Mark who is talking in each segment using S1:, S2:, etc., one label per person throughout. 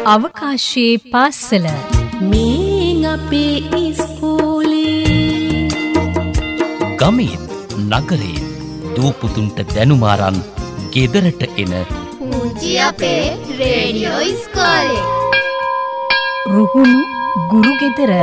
S1: අවකාශයේ පාසල
S2: මේ අපේ ඉස්කෝලේ
S3: ගමේත් නගරේත් දූපුතුන්ට දැනුමාරන් ගෙදරට එන
S4: පුංචි අපේ රේඩියෝ ඉස්කෝලේ
S1: රුහුණු ගුරු ගෙදර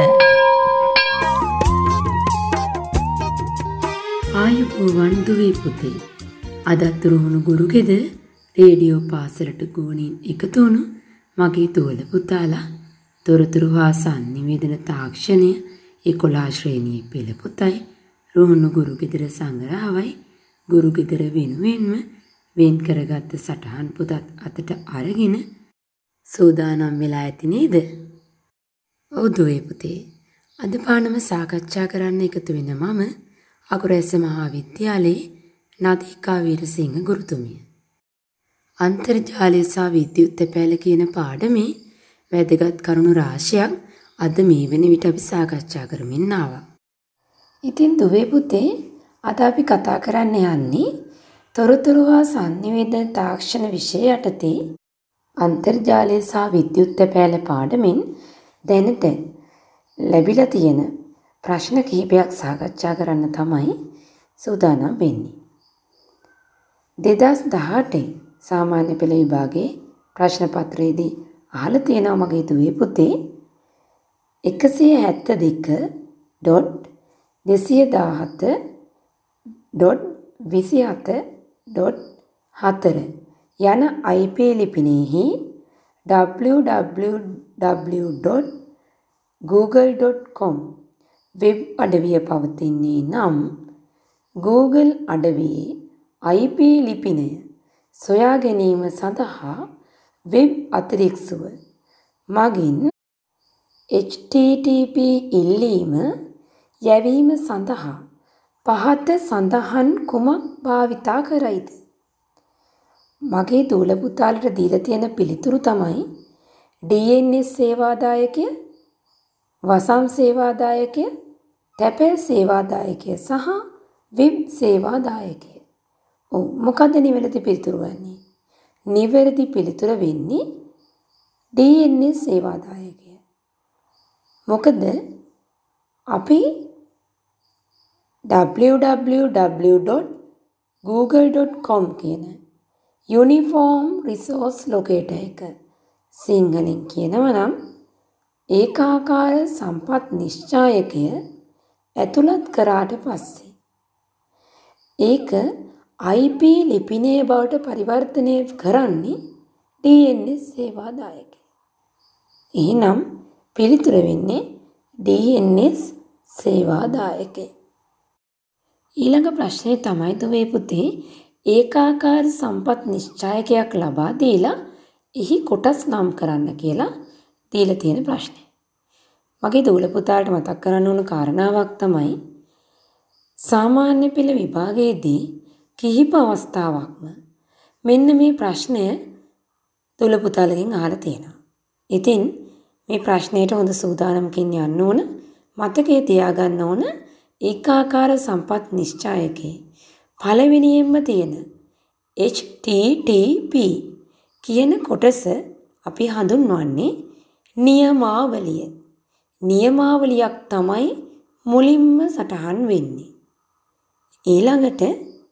S2: ආයුබෝවන් දුවේ පුතේ අදත් රුහුණු ගුරු ගෙදර රේඩියෝ පාසලට ගුවනින් එකතු වුණු මගේ දෝල පුතාලා තොරතුරු හා සංනිවේදන තාක්ෂණය 11 ශ්‍රේණියේ පෙළ පුතයි රුහුණු ගුරු ගෙදර සංග්‍රහවයි ගුරු ගෙදර වෙනුවෙන්ම වෙන් කරගත්ත සටහන් පොතත් අතට අරගෙන සූදානම් වෙලා ඇති නේද? ඔව් දුවේ පුතේ. අද පාඩම සාකච්ඡා කරන්න එකතු වෙන මම අකුරැස්ස මහා විද්‍යාලයේ නදීකා වීරසිංහ ගුරුතුමිය. අන්තර්ජාලය සහ විද්‍යුත් පැල කියන පාඩමේ වැදගත් කරුණු රාශියක් අද මේ වෙන විට අපි සාකච්ඡා කරමින් ආවා. ඉතින් දුවේ පුතේ අද අපි කතා කරන්න යන්නේ තොරතුරු හා සංනිවේදන තාක්ෂණ විෂය යටතේ අන්තර්ජාලය සහ විද්‍යුත් පැල පාඩමින් දැනට ලැබිලා තියෙන ප්‍රශ්න කිහිපයක් සාකච්ඡා කරන්න තමයි සූදානම් වෙන්නේ. 2018 සාමාන්‍ය පෙළ විභාගයේ ප්‍රශ්න පත්‍රයේදී අහලා තියෙනවා මගේ දුවේ පුතේ 117.27.27.4 යන IP ලිපිනයෙහි www.google.com වෙබ් අඩවිය පවතින්නේ නම් Google අඩවියේ IP ලිපිනය සොයා ගැනීම සඳහා වෙබ් අතිරික්සුව මගින් http ඉල්ලීම යැවීම සඳහා පහත සඳහන් කුමක් භාවිතා කරයිද? මගේ දූල පුතාලට දීලා තියෙන පිළිතුරු තමයි DNS සේවාදායකය, වසම් සේවාදායකය, තැපැල් සේවාදායකය සහ වෙබ් සේවාදායකය. ඔව් මොකද්ද නිවැරදි පිළිතුර වන්නේ? නිවැරදි පිළිතුර වෙන්නේ DNS සේවාදායකය. මොකද අපි www.google.com කියන යුනිෆෝම් රිසෝස් ලොකේටර් එක සිංහලෙන් කියනවා නම් ඒකාකාර සම්පත් නිශ්චායකය ඇතුළත් කරාට පස්සේ ඒක IP ලිපිනය බවට පරිවර්තනය කරන්නේ DNS සේවාදායකය. එහෙනම් පිළිතුර වෙන්නේ DNS සේවාදායකය. ඊළඟ ප්‍රශ්නේ තමයි දුවේ පුතේ ඒකාකාර සම්පත් නිශ්චායකයක් ලබා දීලා එහි කොටස් නම් කරන්න කියලා දීලා තියෙන ප්‍රශ්නේ. මගේ දූල පුතාට මතක් කරන්න ඕන කාරණාවක් තමයි සාමාන්‍ය පෙළ විභාගයේදී කිහිප අවස්ථාවක්ම මෙන්න මේ ප්‍රශ්නය දූල පුතාලගෙන් අහලා තියෙනවා. ඉතින් මේ ප්‍රශ්නයට හොඳ සූදානම්කින් යන්න ඕන, මතකයේ තියාගන්න ඕන ඒකාකාර සම්පත් නිශ්චායකයේ පළවෙනියෙන්ම තියෙන HTTP කියන කොටස අපි හඳුන්වන්නේ නියමාවලිය. නියමාවලියක් තමයි මුලින්ම සටහන් වෙන්නේ. ඊළඟට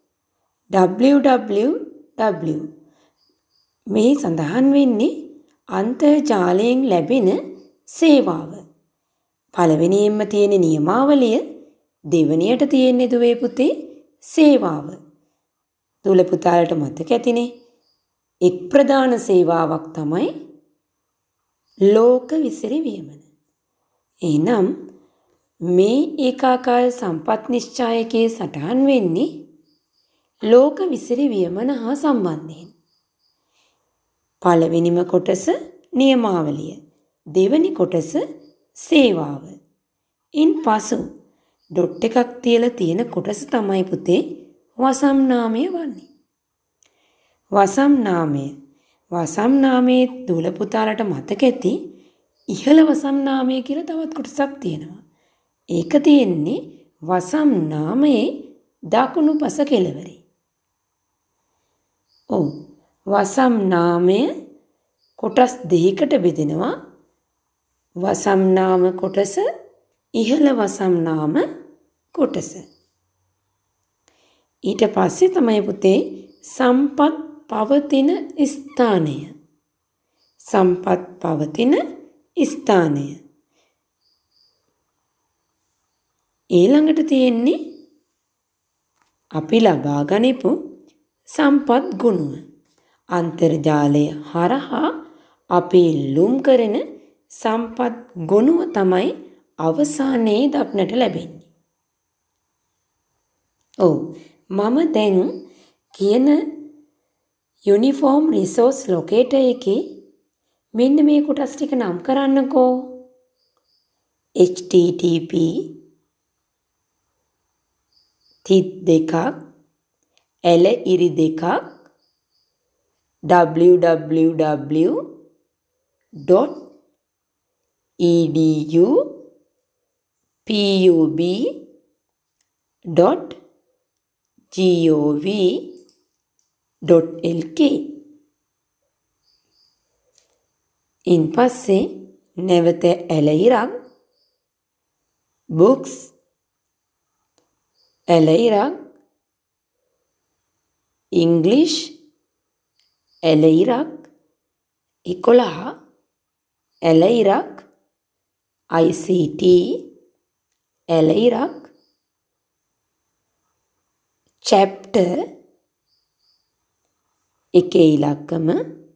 S2: www මේ සඳහන් වෙන්නේ අන්තර්ජාලයෙන් ලැබෙන සේවාව. පළවෙනියෙන්ම තියෙන නියමාවලිය, දෙවෙනියට තියෙන්නේ දුවේ පුතේ සේවාව. දූල පුතාලට මතක ඇතිනේ. එක් ප්‍රධාන සේවාවක් තමයි ලෝක විසිරි වියමන. එහෙනම් මේ ඒකාකාර සම්පත් නිශ්චායකයේ සටහන් වෙන්නේ ලෝක විසිරි වියමන හා සම්බන්ධයෙන්. පළවෙනිම කොටස නියමාවලිය, දෙවෙනි කොටස සේවාව. ඉන්පසු ඩොට් එකක් තියලා තියෙන කොටස තමයි පුතේ වසම් නාමය වන්නේ. වසම් නාමයේ දූල පුතාලට මතක ඇති ඉහළ වසම් නාමය කියලා තවත් කොටසක් තියෙනවා. ඒක තියෙන්නේ වසම් නාමයේ දකුණු පස කෙළවරේ. ඔව් වසම් නාමය කොටස් දෙකකට බෙදෙනවා. වසම් නාම කොටස, ඉහළ වසම් නාම කොටස. ඊට පස්සේ තමයි පුතේ සම්පත් පවතින ස්ථානය. සම්පත් පවතින ස්ථානය. ඊළඟට තියෙන්නේ අපි ලබා ගනිපු සම්පත් ගුණය. අන්තර්ජාලය හරහා අපි ලුම් කරන සම්පත් ගුණය තමයි අවසානයේ දක්නට ලැබෙන්නේ. ඔව් මම දැන් කියන යුනිෆෝම් රිසෝස් ලොකේටර් එකේ මෙන්න මේ කොටස් ටික නම් කරන්නකෝ. http තිත් දෙකක් එල ඉරි දෙකක් www.edupub.gov.lk ඉන් පස්සේ නැවත එල ඉරක් books එල ඉරක් English එල ඉරක් 11 එල ඉරක් ICT එල ඉරක් chapter එකේ ඉලක්කම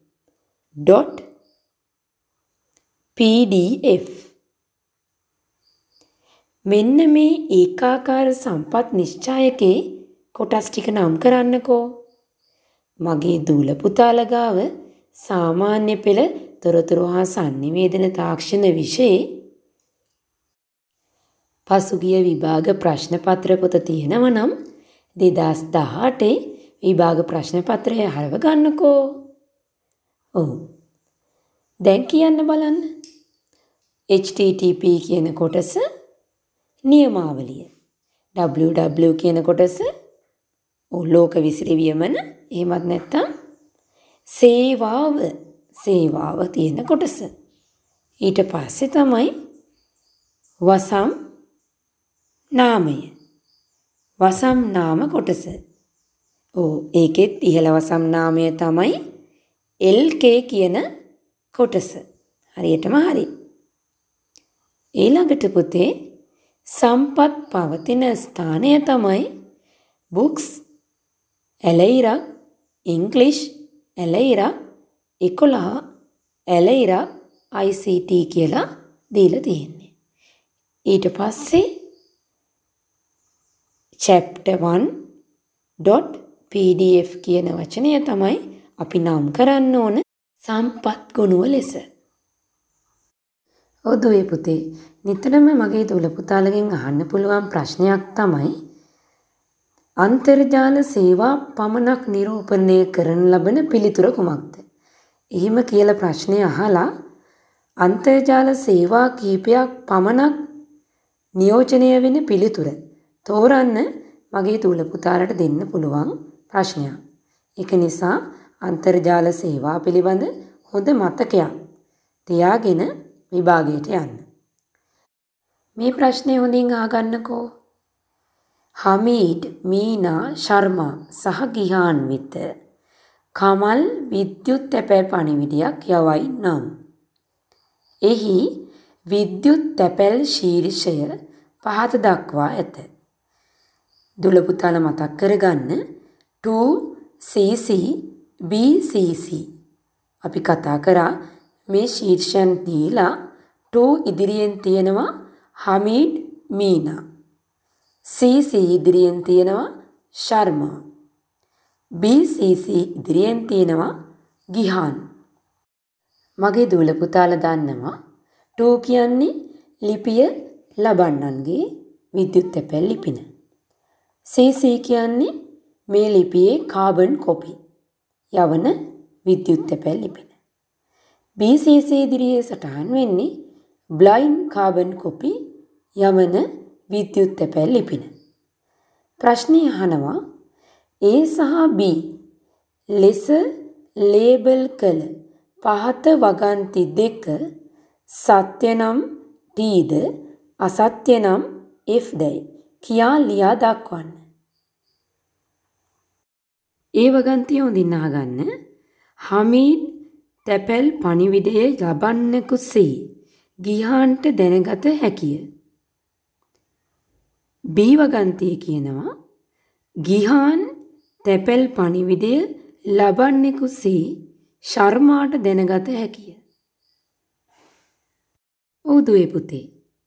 S2: .pdf මෙන්න මේ ඒකාකාර සම්පත් නිශ්චයකේ කොටස් ටික නම් කරන්නකෝ. මගේ දූල පුතාලා ගාව සාමාන්‍ය පෙළ තොරතුරු හා sannivedana තාක්ෂණ විෂයේ පසුගිය විභාග ප්‍රශ්න පත්‍ර පොත තියෙනවා නම් 2018 විභාග ප්‍රශ්න පත්‍රය හරව ගන්නකෝ. ඔව් දැන් කියන්න බලන්න. http කියන කොටස නියමාවලිය. www කියන කොටස ලෝක විසිරවියමන. එහෙමත් නැත්නම් සේවාව තියෙන කොටස. ඊට පස්සේ තමයි වසම් නාමය. වසම් නාම කොටස. ඒකෙත් ඉහළ වසම් නාමය තමයි LK කියන කොටස. හරියටම හරි. ඊළඟට පුතේ සම්පත් පවතින ස්ථානය තමයි books එල ඉරක් English එල ඉරක් 11 එල ඉරක් ICT කියලා දීලා තියෙන්නේ. ඊට පස්සේ chapter 1.pdf කියන වචනය තමයි අපි නම් කරන්න ඕන සම්පත් ගුණුව ලෙස. ඔදුවේ පුතේ නිතරම මගේ දූල පුතාලගෙන් අහන්න පුළුවන් ප්‍රශ්නයක් තමයි අන්තර්ජාල සේවා පමණක් නිරූපණය කරන ලබන පිළිතුර කුමක්ද? එහෙම කියලා ප්‍රශ්නය අහලා අන්තර්ජාල සේවා කීපයක් පමණක් නියෝජනය වෙන පිළිතුර තෝරන්න මගේ දූල පුතාලට දෙන්න පුළුවන් ප්‍රශ්නයක්. ඒක නිසා අන්තර්ජාල සේවා පිළිබඳ හොඳ මතකයක් තියාගෙන විභාගයට යන්න. මේ ප්‍රශ්නේ හොඳින් අහගන්නකෝ. හමීඩ්, මීනා, ශර්මා සහ ගිහාන් වෙත කමල් විද්‍යුත් තැපැල් පණිවිඩයක් යවයි නම් එහි විද්‍යුත් තැපැල් ශීර්ෂය පහත දක්වා ඇත. දුල පුතාලා මතක් කරගන්න 2cc BCC අපි කතා කරා මේ ශීර්ෂයන් දීලා 2 ඉදිරියෙන් තියෙනවා හමීඩ් මීනා. CC ඉදිරියෙන් තියෙනවා ශර්මා. BCC ඉදිරියෙන් තියෙනවා ගිහාන්. මගේ දූල පුතාලා දන්නවා 2 කියන්නේ ලිපිය ලබන්නන්ගේ විද්‍යුත් තැපැල් ලිපින. CC කියන්නේ මේ ලිපියේ කාබන් කොපි යවන විද්‍යුත් තැපැල් ලිපින. BCC ඉදිරියේ සටහන් වෙන්නේ බ්ලයින්ඩ් කාබන් කොපි යවන විද්‍යුත් තැපැල් ලිපින. ප්‍රශ්නය අහනවා A සහ B ලෙස ලේබල් කළ පහත වගන්ති දෙක සත්‍ය නම් ටීද අසත්‍ය නම් එෆ්දයි කියා ලියා දක්වන්න. ඒ වගන්තිය හොඳින් අහගන්න. හමීද් තැපැල් පණිවිඩය ලබන්නෙකුසේ ගිහාන්ට දැනගත හැකිය. බී වගන්තිය කියනවා ගිහාන් තැපැල් පණිවිඩය ලබන්නෙකුසේ ශර්මාට දැනගත හැකිය. ඔව් දුවේ පුතේ.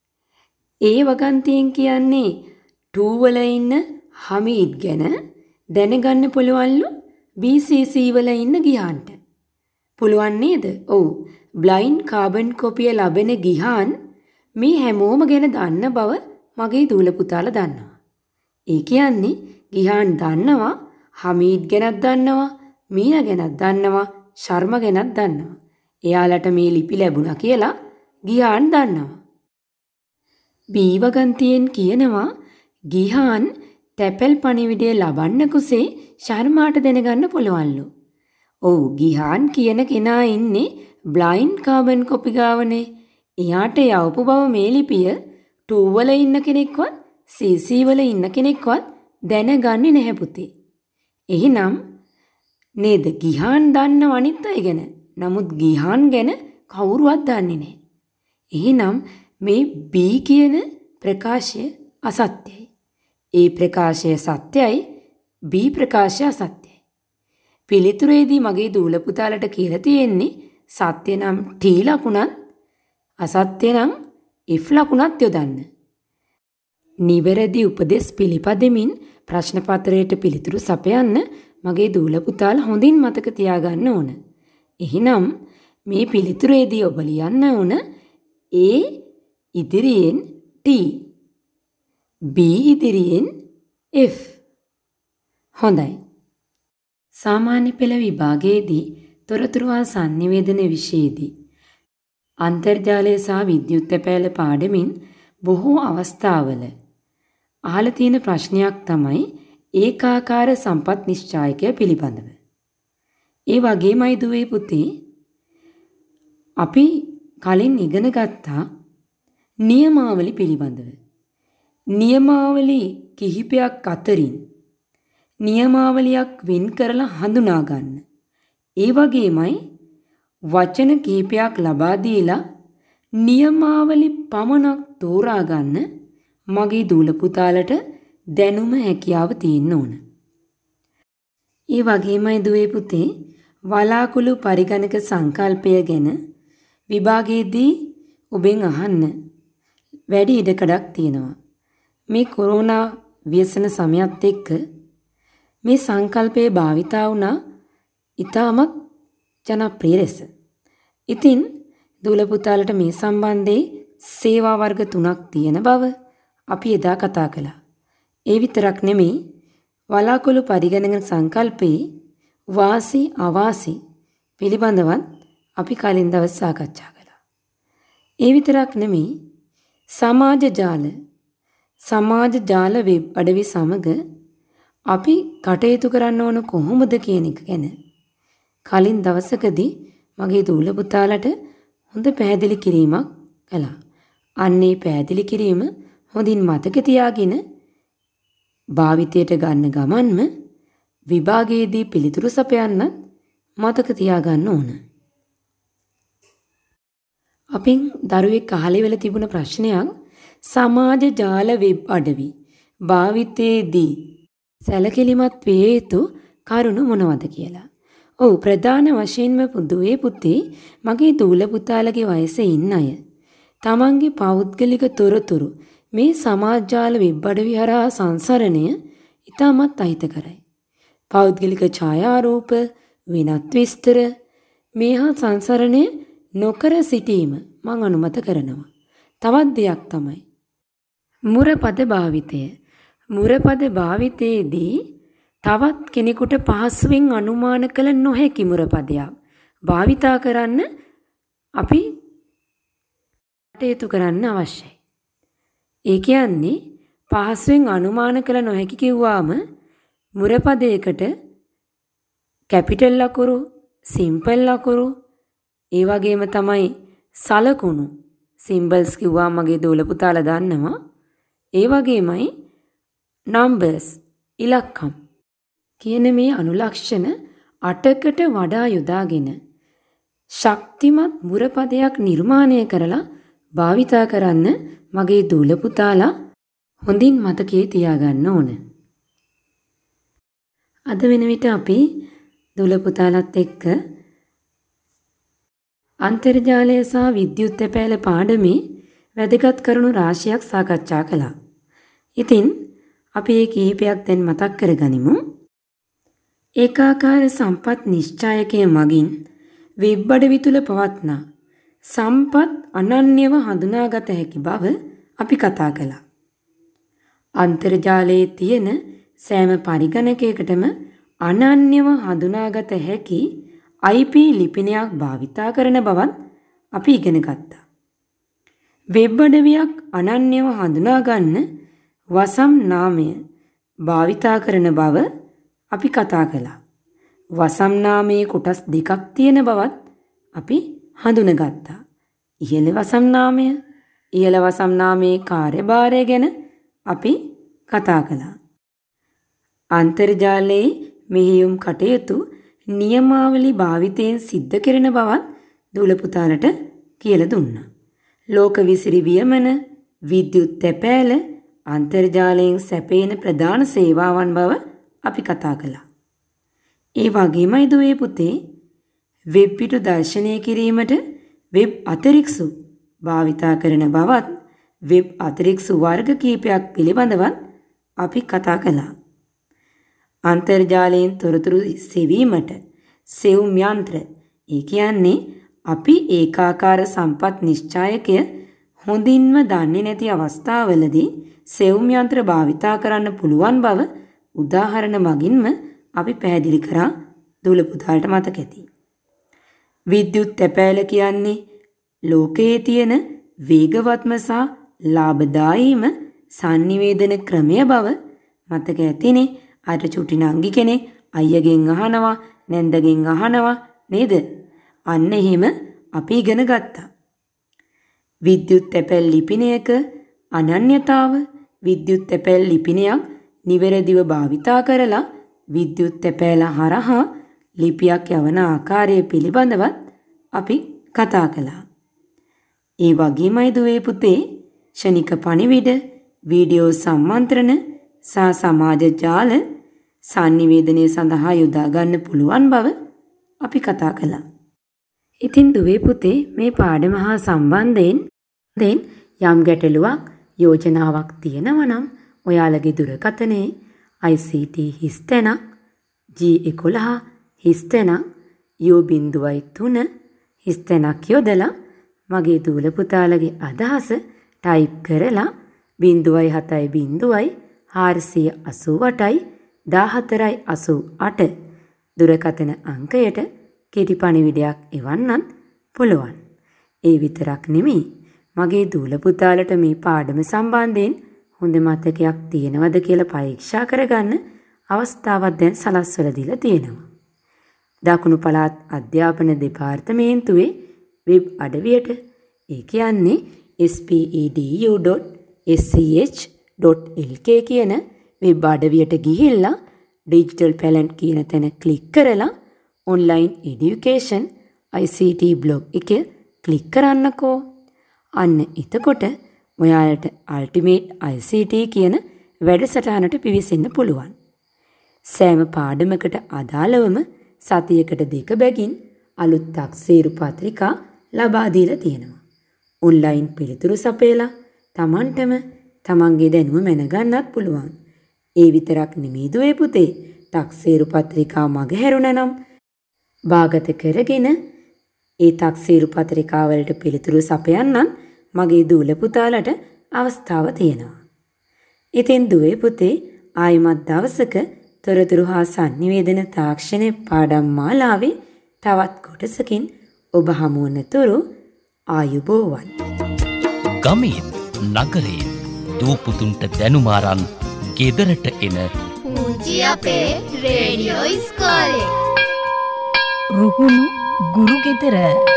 S2: ඒ වගන්තියෙන් කියන්නේ 2 වල ඉන්න හමීද් ගැන දැනගන්න පුළුවන්ලු BCC වල ඉන්න ගිහාන්ට. පුළුවන් නේද? ඔව්. බ්ලයින්ඩ් කාබන් කොපිය ලැබෙන ගිහාන් මේ හැමෝම ගැන දන්න බව මගේ දූල පුතාලා දන්නවා. ඒ කියන්නේ ගිහාන් දන්නවා හමීද් ගැනත් දන්නවා මීනා ගැනත් දන්නවා ශර්ම ගැනත් දන්නවා. එයාලට මේ ලිපි ලැබුණා කියලා ගිහාන් දන්නවා. බී වගන්තියෙන් කියනවා ගිහාන් තැපැල් පණිවිඩය ලබන්න කුසේ ශර්මාට දැනගන්න පුළුවන්ලු. ඔව් ගිහාන් කියන කෙනා ඉන්නේ බ්ලයින්ඩ් කාබන් කොපි ගාවනේ. එයාට යවපු බව මේ ලිපිය 2 වල ඉන්න කෙනෙක්වත් CC වල ඉන්න කෙනෙක්වත් දැනගන්නේ නැහැ පුතේ. එහෙනම් නේද ගිහාන් දන්නව අනිත් අය ගැන. නමුත් ගිහාන් ගැන කවුරුවත් දන්නේ නැහැ. එහෙනම් මේ B කියන ප්‍රකාශය අසත්‍යයි. ඒ ප්‍රකාශය සත්‍යයි B ප්‍රකාශය අසත්‍යයි. පිළිතුරේදී මගේ දූල පුතාලට කියලා තියෙන්නේ සත්‍ය නම් T ලකුණත් අසත්‍ය නම් F ලකුණත් යොදන්න. නිවැරදි උපදෙස් පිළිපදෙමින් ප්‍රශ්න පත්‍රයට පිළිතුරු සපයන්න මගේ දූල පුතාලා හොඳින් මතක තියාගන්න ඕන. එහෙනම් මේ පිළිතුරේදී ඔබ ලියන්න ඕන A ඉදිරියෙන් T B ඉදිරියෙන් F. හොඳයි. සාමාන්‍ය පෙළ විභාගයේදී තොරතුරු හා sannivedana විෂයේදී අන්තර්ජාලය සහ විද්‍යුත් තැපෑල පාඩමින් බොහෝ අවස්ථාවල අහලා තියෙන ප්‍රශ්නයක් තමයි ඒකාකාර සම්පත් නිශ්චායකය පිළිබඳව. ඒ වගේමයි දුවේ පුතේ අපි කලින් ඉගෙන ගත්තා නියමාවලි පිළිබඳව. නියමාවලි කිහිපයක් අතරින් නියමාවලියක් වෙන් කරලා හඳුනා ගන්න. ඒ වගේමයි වචන කිහිපයක් ලබා දීලා නියමාවලි පමණක් තෝරා ගන්න මගේ දූල පුතාලට දැනුම හැකියාව තියෙන්න ඕන. ඒ වගේමයි දුවේ පුතේ වලාකුළු පරිගණක සංකල්පය ගැන විභාගයේදී ඔබෙන් අහන්න වැඩි ඉඩකඩක් තියෙනවා. මේ කොරෝනා ව්‍යසන සමයත් එක්ක මේ සංකල්පයේ භාවිතා වුණා ඉතාමත් ජනප්‍රිය ලෙස. ඉතින් දූල පුතාලට මේ සම්බන්ධයේ සේවා වර්ග 3ක් තියෙන බව අපි එදා කතා කළා. ඒ විතරක් නෙමෙයි වලාකුළු පරිගණක සංකල්පයේ වාසි අවාසි පිළිබඳවත් අපි කලින් දවස් සාකච්ඡා කළා. ඒ විතරක් නෙමෙයි සමාජ ජාල වෙබ් අඩවි සමග අපි කටයුතු කරන්න ඕන කොහොමද කියන එක ගැන කලින් දවසකදී මගේ දූල පුතාලට හොඳ පැහැදිලි කිරීමක් කළා. අන්නේ පැහැදිලි කිරීම හොඳින් මතක තියාගෙන භාවිතයට ගන්න ගමන්ම විභාගයේදී පිළිතුරු සපයන්නත් මතක තියාගන්න ඕන. අපෙන් දරුවෙක් අහලා වෙලා තිබුණ ප්‍රශ්නයක් සමාජ ජාල වෙබ් අඩවි භාවිතයේදී සැලකිලිමත් විය යුතු කරුණු මොනවද කියලා. ඔව් ප්‍රධාන වශයෙන්ම පුදුවේ පුතේ මගේ දූල පුතාලගේ වයසේ ඉන්න අය තමන්ගේ පෞද්ගලික තොරතුරු මේ සමාජ ජාල වෙබ් අඩවි හරහා සංසරණය ඉතාමත් අහිතකරයි. පෞද්ගලික ඡායාරූප වෙනත් විස්තර මේහා සංසරණය නොකර සිටීම මම අනුමත කරනවා. තවත් දෙයක් තමයි මුරපද භාවිතය. මුරපද භාවිතයේදී තවත් කෙනෙකුට පහසුවෙන් අනුමාන කළ නොහැකි මුරපදයක් භාවිතා කරන්න අපි කටයුතු කරන්න අවශ්‍යයි. ඒ කියන්නේ පහසුවෙන් අනුමාන කළ නොහැකි කිව්වාම මුරපදයකට කැපිටල් අකුරු, සිම්පල් අකුරු, ඒ වගේම තමයි සලකුණු සිම්බල්ස් කිව්වා මගේ දූල පුතාලා දන්නවා. ඒ වගේමයි නම්බර්ස් ඉලක්කම් කියන මේ අනුලක්ෂණ 8කට වඩා යොදාගෙන ශක්තිමත් මුරපදයක් නිර්මාණය කරලා භාවිතා කරන්න මගේ දූල පුතාලා හොඳින් මතකයේ තියාගන්න ඕන. අද වෙන විට අපි දූල පුතාලත් එක්ක අන්තර්ජාලය සහ විද්‍යුත් තැපෑල පාඩමේ වැදගත් කරුණු රාශියක් සාකච්ඡා කළා. ඉතින් අපි මේ කිහිපයක් දැන් මතක් කරගනිමු. ඒකාකාර සම්පත් නිශ්චායකය මගින් වෙබ් අඩවි තුල පවත්නා සම්පත් අනන්‍යව හඳුනාගත හැකි බව අපි කතා කළා. අන්තර්ජාලයේ තියෙන සෑම පරිගණකයකටම අනන්‍යව හඳුනාගත හැකි IP ලිපිනයක් භාවිතා කරන බවත් අපි ඉගෙන ගත්තා. වෙබ් අඩවියක් අනන්‍යව හඳුනා ගන්න වසම් නාමය භාවිතා කරන බව අපි කතා කළා. වසම් නාමයේ කොටස් දෙකක් තියෙන බවත් අපි හඳුනගත්තා. ඉහළ වසම් නාමය, ඉහළ වසම් නාමයේ කාර්යභාරය ගැන අපි කතා කළා. අන්තර්ජාලයේ මෙහෙයුම් කටයුතු නියමාවලි භාවිතයෙන් සිද්ධ කරන බවත් දූල පුතාලට කියලා දුන්නා. ලෝක විසිරි වියමන, විද්‍යුත් තැපෑල අන්තර්ජාලයෙන් සැපේන ප්‍රධාන සේවාවන් බව අපි කතා කළා. ඒ වගේමයි දුවේ පුතේ වෙබ් පිටු දර්ශනය කිරීමට වෙබ් අතරික්සු භාවිතා කරන බවත් වෙබ් අතරික්සු වර්ග කීපයක් පිළිබඳවත් අපි කතා කළා. අන්තර්ජාලයෙන් තොරතුරු සෙවීමට සෙවුම් යන්ත්‍ර ඒ කියන්නේ අපි ඒකාකාර සම්පත් නිශ්චායකය හොඳින්ම දන්නේ නැති අවස්ථාවලදී සෙවුම් යන්ත්‍ර භාවිතා කරන්න පුළුවන් බව උදාහරණ මගින්ම අපි පැහැදිලි කරා දූල පුතාලට මතක ඇති. විද්‍යුත් තැපෑල කියන්නේ ලෝකයේ තියෙන වේගවත්ම සහ ලාභදායීම sannivedana ක්‍රමය බව මතක ඇතිනේ. අර චුටි නංගි කෙනෙක් අයියගෙන් අහනවා නැන්දගෙන් අහනවා නේද? අන්න එහෙම අපි ඉගෙන ගත්තා. විද්‍යුත් තැපැල් ලිපිනයක අනන්‍යතාව විද්‍යුත් තැපැල් ලිපිනයක් නිවැරදිව භාවිතා කරලා විද්‍යුත් තැපෑල හරහා ලිපියක් යවන ආකාරය පිළිබඳවත් අපි කතා කළා. ඒ වගේමයි දුවේ පුතේ ෂණික පණිවිඩ, වීඩියෝ සම්මන්ත්‍රණ සහ සමාජ ජාල sannivedanaya සඳහා යොදා ගන්න පුළුවන් බව අපි කතා කළා. ඉතින් දුවේ පුතේ මේ පාඩම හා සම්බන්ධයෙන් යම් ගැටලුවක් යෝජනාවක් තියෙනවා නම් ඔයාලගේ දුරකථනයේ ICT හිස්තැනක් G11 හිස්තැනක් U03 හිස්තැනක් යොදලා මගේ දූල පුතාලගේ අදහස ටයිප් කරලා 070 488යි 1488 දුරකථන අංකයට කෙටි පණිවිඩයක් එවන්නත් පුළුවන්. ඒ විතරක් නෙමෙයි මගේ දූල පුතාලට මේ පාඩම සම්බන්ධයෙන් හොඳ මතකයක් තියෙනවද කියලා පරීක්ෂා කරගන්න අවස්ථාවක් දැන් සලස්වලා දීලා තියෙනවා. දකුණු පළාත් අධ්‍යාපන දෙපාර්තමේන්තුවේ වෙබ් අඩවියට ඒ කියන්නේ spedu.sch.lk කියන වෙබ් අඩවියට ගිහිල්ලා ඩිජිටල් පැලන්ට් කියන තැන ක්ලික් කරලා ඔන්ලයින් এডুকেෂන් ICT බ්ලොග් එක ක්ලික් කරන්නකෝ. අන්න එතකොට ඔයාලට අල්ටිමේට් ICT කියන වැඩසටහනට පිවිසෙන්න පුළුවන්. සෑම පාඩමකට අදාළවම සතියකට 2 බැගින් අලුත් තක්සේරු පත්‍රිකා ලබා දීලා තියෙනවා. ඔන්ලයින් පිළිතුරු සපයලා Tamanටම තමන්ගේ දැනුම මැනගන්නත් පුළුවන්. ඒ විතරක් නෙමෙයි දුවේ පුතේ. තක්සේරු පත්‍රිකා මගහැරුණා නම් භාගත කරගෙන ඒ තක්සේරු පත්‍රිකා වලට පිළිතුරු සපයන්නත් මගේ දූල පුතාලට අවස්ථාව තියෙනවා. ඉතින් දුවේ පුතේ ආයිමත් දවසක තොරතුරු හා sannivedana තාක්ෂණ පාඩම් මාලාවේ තවත් කොටසකින් ඔබ හමු වනතුරු ආයුබෝවන්.
S3: ගමේත් නගරේත් දූපුතුන්ට දැනුම අරන් ගෙදරට එන
S4: පුංචි අපේ රේඩියෝ ඉස්කෝලේ
S1: රුහුණු ගුරු ගෙදර